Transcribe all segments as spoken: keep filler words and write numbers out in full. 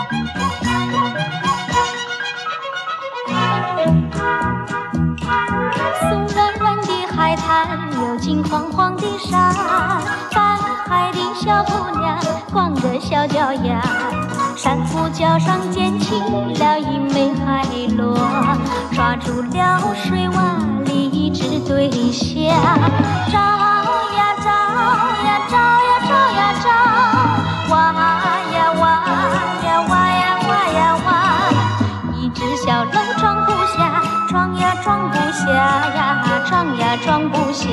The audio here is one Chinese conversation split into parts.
苏软软的海滩，有金黄黄的沙，赶海的小姑娘光着小脚丫，珊瑚礁上溅起了一枚海螺，抓住了水洼里一只对虾，找呀找呀找呀找呀找，挖呀挖呀挖呀挖呀挖，一只小漏装不下，装呀装不下呀，装呀装不下。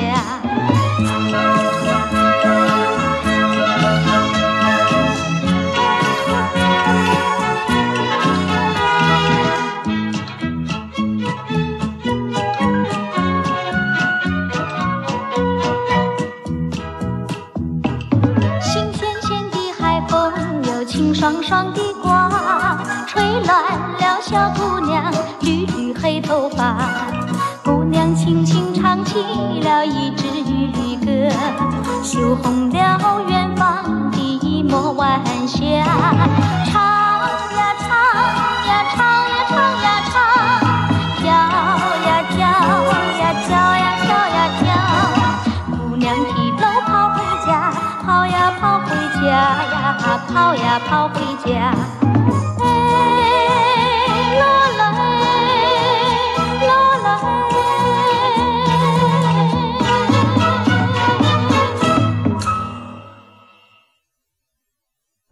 新鲜鲜的海风，有清爽爽的刮，吹乱了小姑娘绿绿黑头发。姑娘轻轻唱起了一支渔歌，羞红了远方的一抹晚霞。唱呀唱呀唱呀唱呀唱，跳呀跳呀跳呀跳呀跳，姑娘提篓跑回家，跑呀跑回家呀，跑呀跑回家。